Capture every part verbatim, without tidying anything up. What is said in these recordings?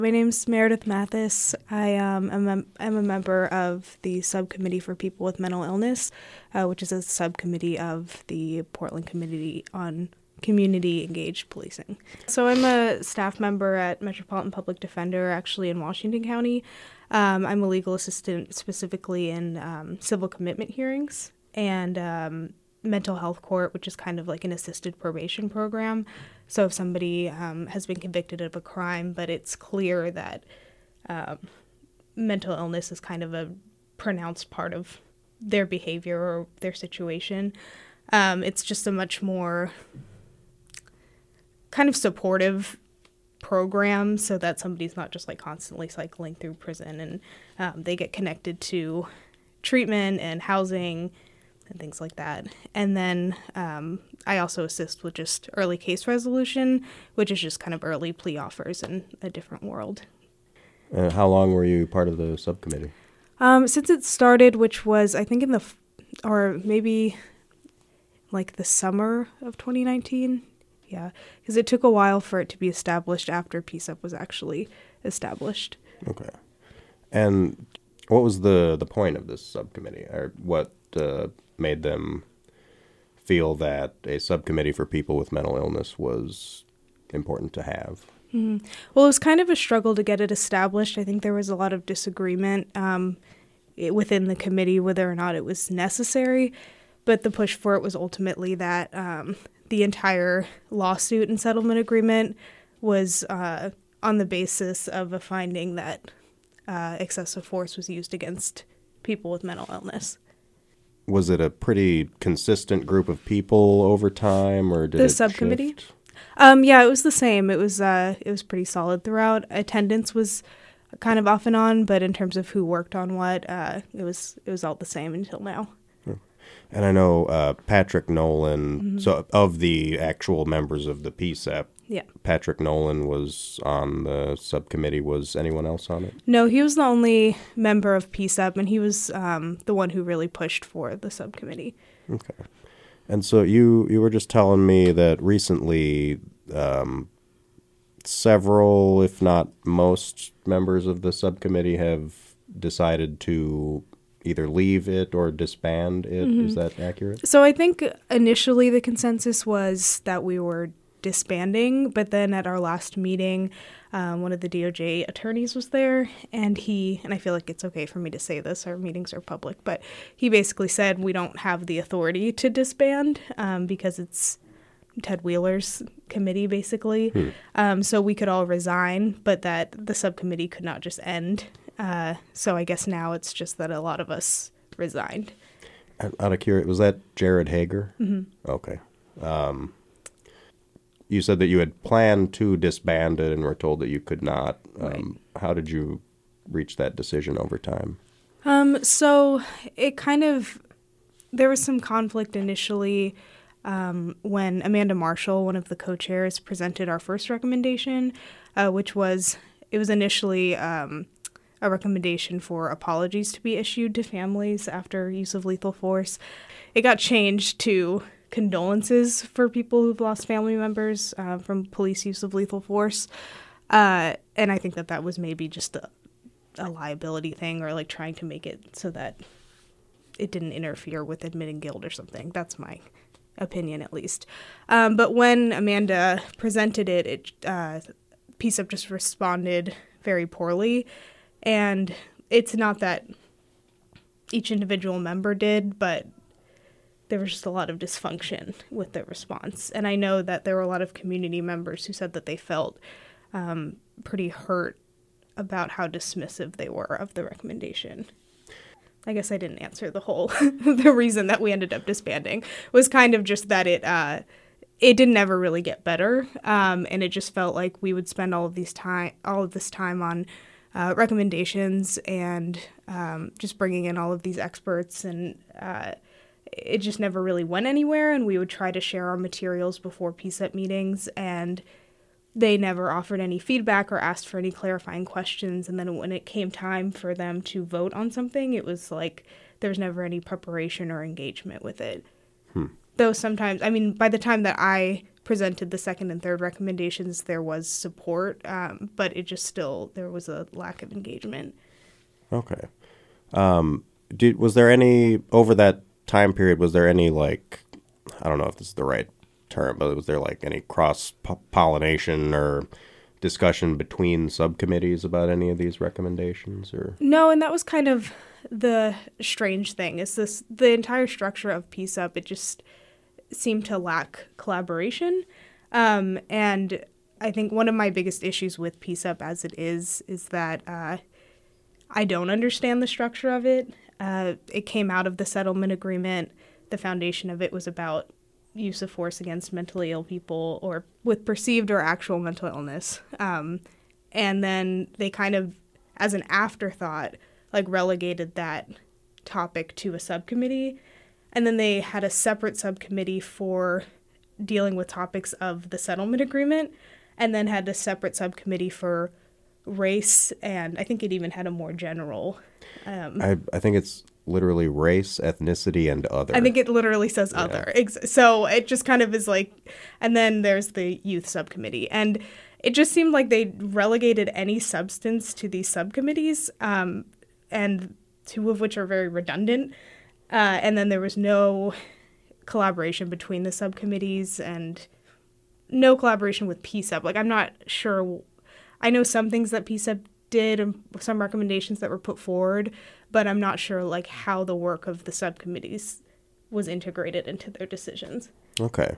My name's Meredith Mathis. I um, am a, I'm a member of the Subcommittee for People with Mental Illness, uh, which is a subcommittee of the Portland Committee on Community Engaged Policing. So I'm a staff member at Metropolitan Public Defender, actually in Washington County. Um, I'm a legal assistant specifically in um, civil commitment hearings and um, mental health court, which is kind of like an assisted probation program. So if somebody um, has been convicted of a crime, but it's clear that um, mental illness is kind of a pronounced part of their behavior or their situation, um, it's just a much more kind of supportive program so that somebody's not just like constantly cycling through prison, and um, they get connected to treatment and housing and things like that. And then um, I also assist with just early case resolution, which is just kind of early plea offers in a different world. Uh, how long were you part of the subcommittee? Um, since it started, which was, I think in the, f- or maybe like the summer of twenty nineteen. Yeah, because it took a while for it to be established after P S U P was actually established. Okay. And what was the, the point of this subcommittee? Or what uh, made them feel that a subcommittee for people with mental illness was important to have? Mm-hmm. Well, it was kind of a struggle to get it established. I think there was a lot of disagreement um, it, within the committee whether or not it was necessary. But the push for it was ultimately that um, the entire lawsuit and settlement agreement was uh, on the basis of a finding that uh, excessive force was used against people with mental illness. Was it a pretty consistent group of people over time, or did the it subcommittee? shift? Um, yeah, it was the same. It was uh, it was pretty solid throughout. Attendance was kind of off and on, but in terms of who worked on what, uh, it was it was all the same until now. And I know uh, Patrick Nolan, Mm-hmm. so of the actual members of the P S E P, Yeah. Patrick Nolan was on the subcommittee. Was anyone else on it? No, he was the only member of P S E P, and he was um, the one who really pushed for the subcommittee. Okay. And so you, you were just telling me that recently um, several, if not most, members of the subcommittee have decided to either leave it or disband it. Mm-hmm. Is that accurate? So I think initially the consensus was that we were disbanding, but then at our last meeting, um, one of the D O J attorneys was there, and he, and I feel like it's okay for me to say this, our meetings are public, but he basically said we don't have the authority to disband um, because it's Ted Wheeler's committee, basically. Hmm. Um, so we could all resign, but that the subcommittee could not just end. Uh, so I guess now it's just that a lot of us resigned. Out of curiosity, was that Jared Hager? Mm-hmm. Okay. Um, you said that you had planned to disband it and were told that you could not. Um, right. How did you reach that decision over time? Um, so it kind of, there was some conflict initially um, when Amanda Marshall, one of the co-chairs, presented our first recommendation, uh, which was, it was initially um, a recommendation for apologies to be issued to families after use of lethal force. It got changed to condolences for people who've lost family members uh, from police use of lethal force. Uh, and I think that that was maybe just a, a liability thing, or like trying to make it so that it didn't interfere with admitting guilt or something. That's my opinion, at least. Um, but when Amanda presented it, it uh, P S E P just responded very poorly. And it's not that each individual member did, but there was just a lot of dysfunction with the response. And I know that there were a lot of community members who said that they felt um, pretty hurt about how dismissive they were of the recommendation. I guess I didn't answer the whole, the reason that we ended up disbanding was kind of just that it, uh, it didn't ever really get better. Um, and it just felt like we would spend all of these time, all of this time on uh, recommendations and um, just bringing in all of these experts, and uh, it just never really went anywhere. And we would try to share our materials before P S E P meetings, and they never offered any feedback or asked for any clarifying questions. And then when it came time for them to vote on something, it was like there was never any preparation or engagement with it. Hmm. Though sometimes, I mean, by the time that I presented the second and third recommendations, there was support, um, but it just still, there was a lack of engagement. Okay. Um, did, was there any, over that time period, was there any, like, I don't know if this is the right term, but was there, like, any cross-pollination or discussion between subcommittees about any of these recommendations? Or No, and that was kind of the strange thing, is this, the entire structure of P S U P, it just seemed to lack collaboration. Um, and I think one of my biggest issues with P S U P as it is, is that uh, I don't understand the structure of it. Uh, it came out of the settlement agreement. The foundation of it was about use of force against mentally ill people or with perceived or actual mental illness. Um, and then they kind of, as an afterthought, like relegated that topic to a subcommittee. And then they had a separate subcommittee for dealing with topics of the settlement agreement, and then had a separate subcommittee for race, and I think it even had a more general... Um, I, I think it's literally race, ethnicity, and other. I think it literally says Yeah. other. Ex- So it just kind of is like... And then there's the youth subcommittee. And it just seemed like they relegated any substance to these subcommittees, um, and two of which are very redundant. Uh, and then there was no collaboration between the subcommittees and no collaboration with P S U P. Like, I'm not sure. I know some things that P S U P did and some recommendations that were put forward, but I'm not sure, like, how the work of the subcommittees was integrated into their decisions. Okay.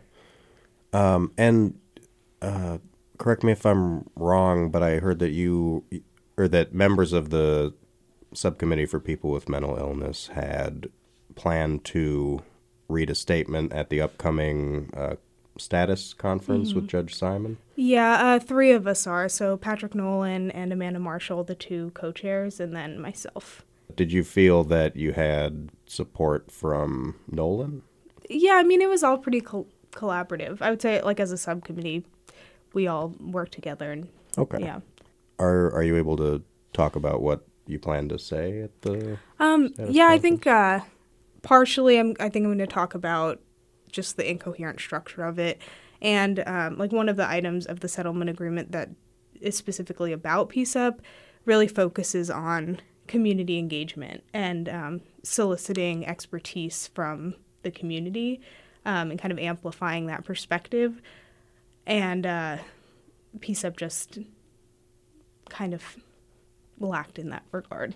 Um, and uh, correct me if I'm wrong, but I heard that you, or that members of the subcommittee for people with mental illness had planned to read a statement at the upcoming uh, status conference mm-hmm. with Judge Simon? Yeah, uh, three of us are. So Patrick Nolan and Amanda Marshall, the two co-chairs, and then myself. Did you feel that you had support from Nolan? Yeah, I mean, it was all pretty col- collaborative. I would say, like, as a subcommittee, we all work together. And okay. Yeah. Are Are you able to talk about what you plan to say at the Um. status Yeah, I conference? think uh, partially, I'm. I think I'm going to talk about just the incoherent structure of it, and um, like one of the items of the settlement agreement that is specifically about P S U P really focuses on community engagement and um, soliciting expertise from the community um, and kind of amplifying that perspective. And uh, P S U P just kind of lacked in that regard.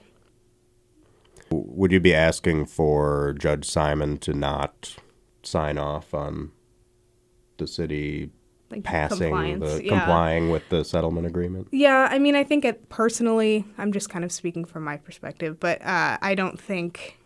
Would you be asking for Judge Simon to not sign off on the city Like passing, compliance, the, yeah. complying with the settlement agreement? Yeah, I mean, I think it personally, I'm just kind of speaking from my perspective, but uh, I don't think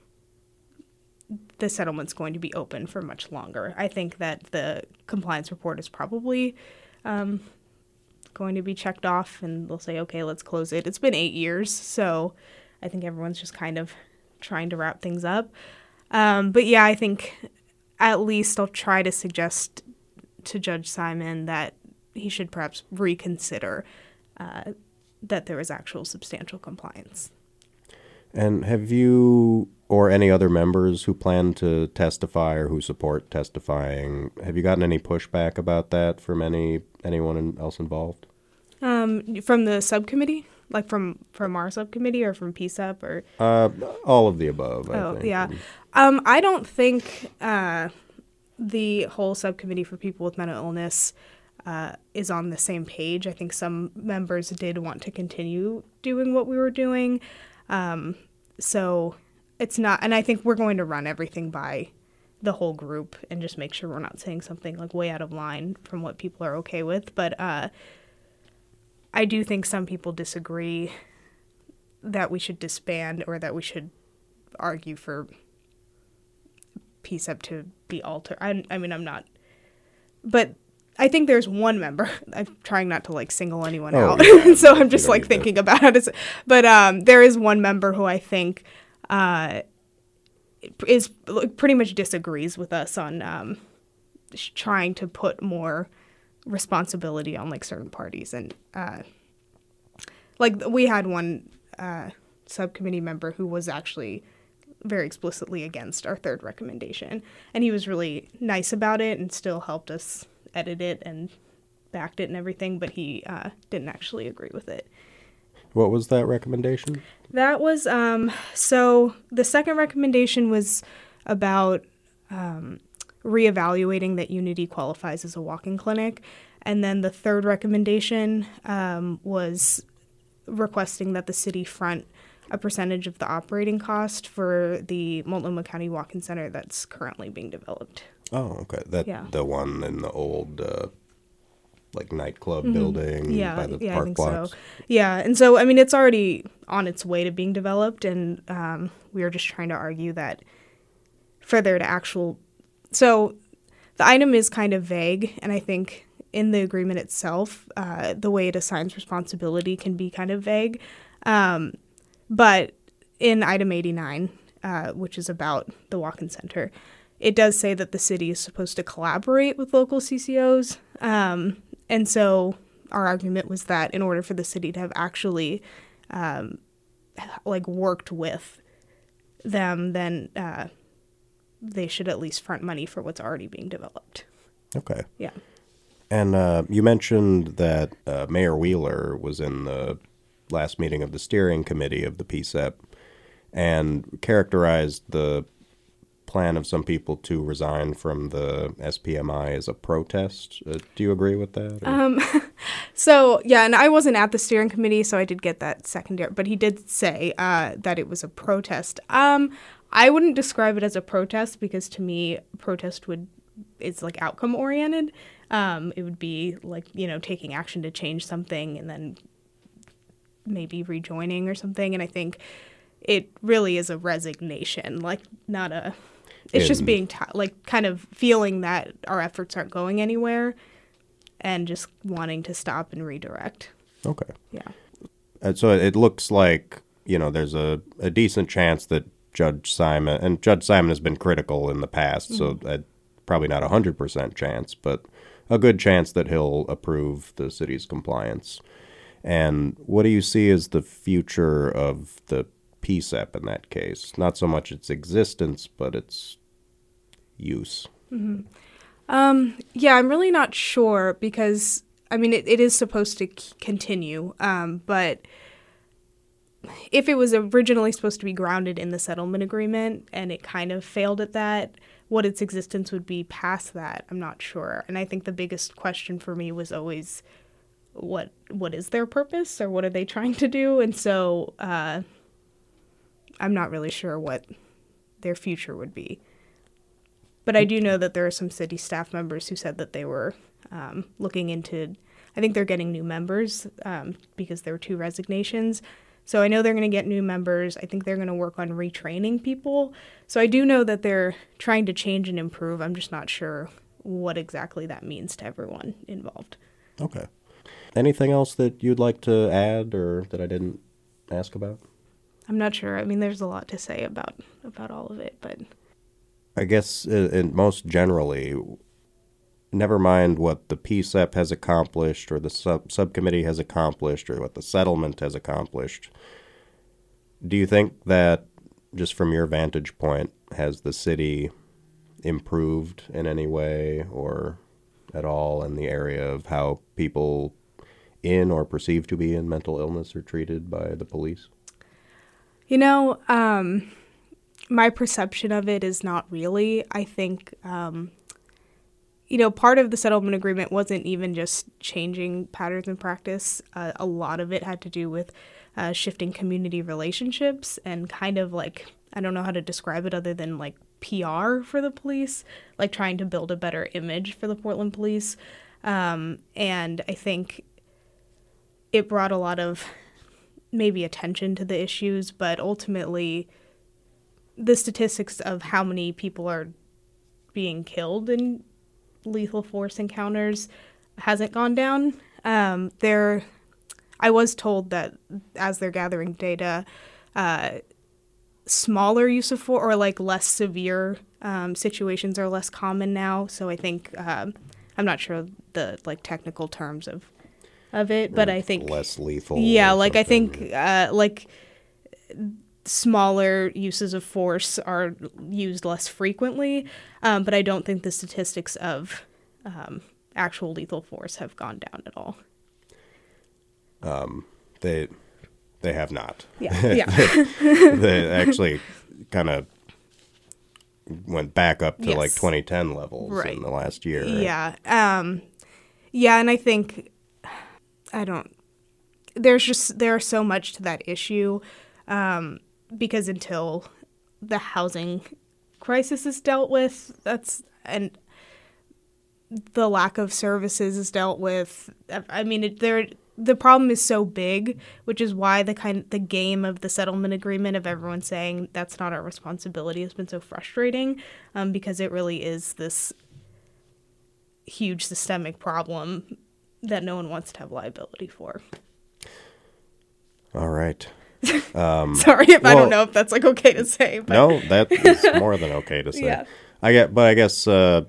the settlement's going to be open for much longer. I think that the compliance report is probably um, going to be checked off, and they'll say, okay, let's close it. It's been eight years, so I think everyone's just kind of trying to wrap things up. Um, but yeah, I think at least I'll try to suggest to Judge Simon that he should perhaps reconsider uh, that there is actual substantial compliance. And have you, or any other members who plan to testify or who support testifying, have you gotten any pushback about that from any anyone else involved? Um, from the subcommittee? Like from, from our subcommittee or from P S U P? Or? Uh, all of the above, I Oh, think. yeah. Um, I don't think uh, the whole subcommittee for people with mental illness uh, is on the same page. I think some members did want to continue doing what we were doing. Um, so it's not, and I think we're going to run everything by the whole group and just make sure we're not saying something like way out of line from what people are okay with. But uh, I do think some people disagree that we should disband or that we should argue for P S U P to be altered. I, I mean, I'm not, but I think there's one member. I'm trying not to like single anyone Oh, out, yeah. so I'm You just don't like need thinking about how to. Say, but um, there is one member who I think uh, is like, pretty much disagrees with us on um, sh- trying to put more responsibility on like certain parties, and uh, like we had one uh, subcommittee member who was actually very explicitly against our third recommendation, and he was really nice about it and still helped us edited it and backed it and everything, but he uh, didn't actually agree with it. What was that recommendation? That was, um, so the second recommendation was about um, reevaluating that Unity qualifies as a walk-in clinic. And then the third recommendation um, was requesting that the city front a percentage of the operating cost for the Multnomah County Walk-in Center that's currently being developed. Oh, okay. That Yeah. The one in the old, uh, like, nightclub Mm-hmm. building Yeah, by the yeah, I park think blocks? so. Yeah, and so, I mean, it's already on its way to being developed, and um, we were just trying to argue that for there to actual... So the item is kind of vague, and I think in the agreement itself, uh, the way it assigns responsibility can be kind of vague. Um, but in item eighty-nine, uh, which is about the walk-in center, it does say that the city is supposed to collaborate with local C C Os. Um, and so our argument was that in order for the city to have actually um, like worked with them, then uh, they should at least front money for what's already being developed. Okay. Yeah. And uh, you mentioned that uh, Mayor Wheeler was in the last meeting of the steering committee of the P S E P and characterized the plan of some people to resign from the S P M I as a protest. Uh, do you agree with that? or- Um, so, yeah, and I wasn't at the steering committee, so I did get that secondary, but he did say uh, that it was a protest. Um, I wouldn't describe it as a protest because to me, protest would is like outcome oriented. Um, it would be like, you know, taking action to change something and then maybe rejoining or something. And I think it really is a resignation, like not a, it's just In- being t- like kind of feeling that our efforts aren't going anywhere and just wanting to stop and redirect. Okay. Yeah. And so it looks like, you know, there's a, a decent chance that Judge Simon, and Judge Simon has been critical in the past, mm-hmm. so uh, probably not a one hundred percent chance, but a good chance that he'll approve the city's compliance. And what do you see as the future of the P S E P in that case? Not so much its existence, but its use. Mm-hmm. Um, yeah, I'm really not sure because, I mean, it, it is supposed to c- continue, um, but if it was originally supposed to be grounded in the settlement agreement and it kind of failed at that, what its existence would be past that, I'm not sure. And I think the biggest question for me was always, what what is their purpose or what are they trying to do? And so uh, I'm not really sure what their future would be. But I do know that there are some city staff members who said that they were um, looking into, I think they're getting new members um, because there were two resignations. So I know they're going to get new members. I think they're going to work on retraining people. So I do know that they're trying to change and improve. I'm just not sure what exactly that means to everyone involved. Okay. Anything else that you'd like to add or that I didn't ask about? I'm not sure. I mean, there's a lot to say about about all of it, but I guess uh, in most generally, never mind what the P S E P has accomplished or the sub- subcommittee has accomplished or what the settlement has accomplished. Do you think that, just from your vantage point, has the city improved in any way or at all in the area of how people in or perceived to be in mental illness are treated by the police? You know, um, my perception of it is not really. I think, um, you know, part of the settlement agreement wasn't even just changing patterns in practice. Uh, a lot of it had to do with uh, shifting community relationships and kind of like, I don't know how to describe it other than like P R for the police, like trying to build a better image for the Portland police. Um, and I think it brought a lot of maybe attention to the issues, but ultimately the statistics of how many people are being killed in lethal force encounters hasn't gone down. Um, there, I was told that as they're gathering data, uh, smaller use of force or like less severe um, situations are less common now. So I think um, I'm not sure the like technical terms of of it, but I think less lethal. Yeah, like I something. think uh, like smaller uses of force are used less frequently, um, but I don't think the statistics of um, actual lethal force have gone down at all. Um, they they have not. Yeah, yeah. they, they actually kind of went back up to Yes. like twenty ten levels Right. in the last year. Right? Yeah. Um, yeah, and I think I don't. There's just there's so much to that issue, um, because until the housing crisis is dealt with, that's and the lack of services is dealt with. I mean, it, there the problem is so big, which is why the kind the game of the settlement agreement of everyone saying that's not our responsibility has been so frustrating, um, because it really is this huge systemic problem that no one wants to have liability for. All right. Um, Sorry if I well, don't know if that's like okay to say. But. No, that is more than okay to say. Yeah. I get, but I guess uh,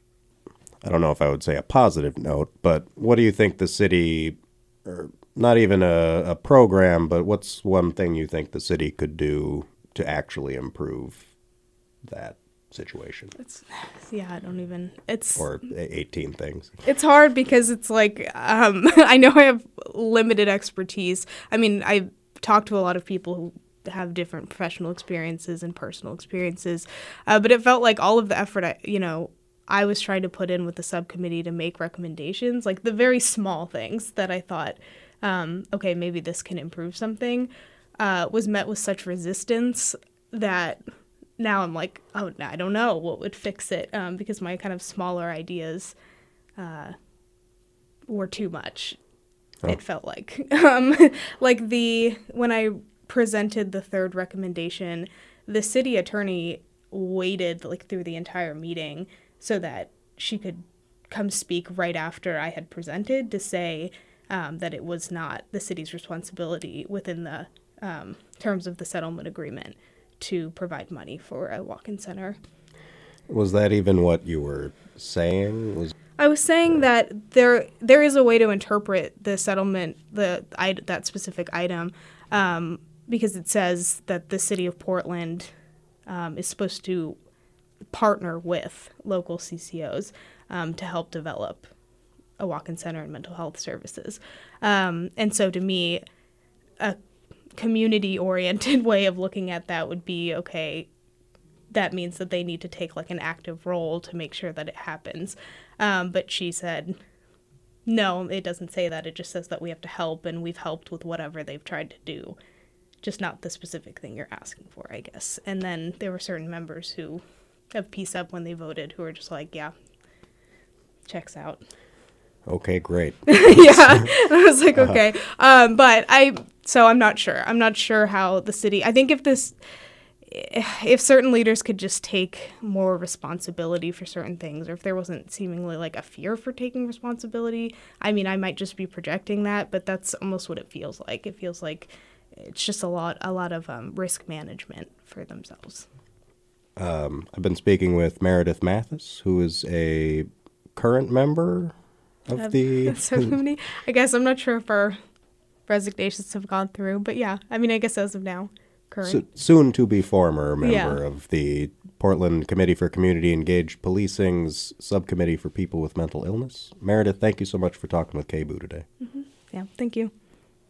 I don't know if I would say a positive note. But what do you think the city, or not even a, a program, but what's one thing you think the city could do to actually improve that situation? It's, yeah, I don't even. It's Or eighteen things. It's hard because it's like um, I know I have limited expertise. I mean, I talked to a lot of people who have different professional experiences and personal experiences, uh, but it felt like all of the effort I, you know, I was trying to put in with the subcommittee to make recommendations, like the very small things that I thought, um, okay, maybe this can improve something, uh, was met with such resistance that now I'm like, oh, I don't know what would fix it, um, because my kind of smaller ideas uh, were too much. Oh. It felt like, um, like the when I presented the third recommendation, the city attorney waited like through the entire meeting so that she could come speak right after I had presented to say um, that it was not the city's responsibility within the um, terms of the settlement agreement to provide money for a walk-in center. Was that even what you were saying? Was I was saying that there there is a way to interpret the settlement, the I, that specific item, um, because it says that the city of Portland um, is supposed to partner with local C C Os um, to help develop a walk-in center and mental health services. Um, and so to me, a community-oriented way of looking at that would be, okay, that means that they need to take like an active role to make sure that it happens. Um, but she said, no, it doesn't say that. It just says that we have to help, and we've helped with whatever they've tried to do, just not the specific thing you're asking for, I guess. And then there were certain members who of Peace Up when they voted who were just like, yeah, checks out. Okay, great. Yeah, I was like, okay. Um, but I, so I'm not sure. I'm not sure how the city, I think if this, if certain leaders could just take more responsibility for certain things, or if there wasn't seemingly like a fear for taking responsibility, I mean, I might just be projecting that, but that's almost what it feels like. It feels like it's just a lot, a lot of um, risk management for themselves. Um, I've been speaking with Meredith Mathis, who is a current member of uh, the subcommittee. I guess I'm not sure if our resignations have gone through, but yeah, I mean, I guess as of now. So, soon to be former member yeah. of the Portland Committee for Community Engaged Policing's Subcommittee for People with Mental Illness. Meredith, thank you so much for talking with K B O O today. Mm-hmm. Yeah, thank you.